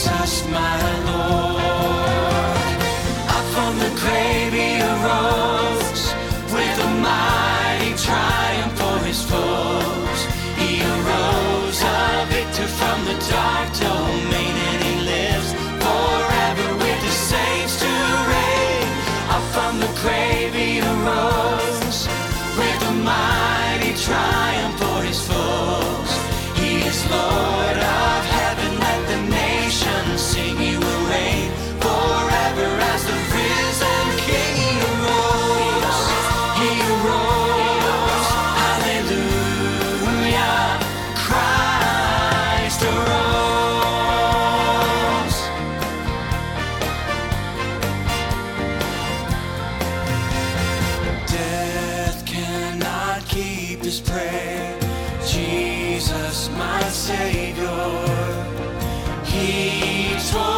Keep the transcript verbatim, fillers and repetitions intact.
Jesus, my Lord. Up from the grave he arose with a mighty triumph for his foes. He arose a victor from the dark domain, and he lives forever with the saints to reign. Up from the grave he arose with a mighty triumph for his foes. He is Lord of heaven, let the nations sing. He will reign forever as the risen King. He arose, he arose, hallelujah, Christ arose. Death cannot keep his prey, Jesus, my Savior, he told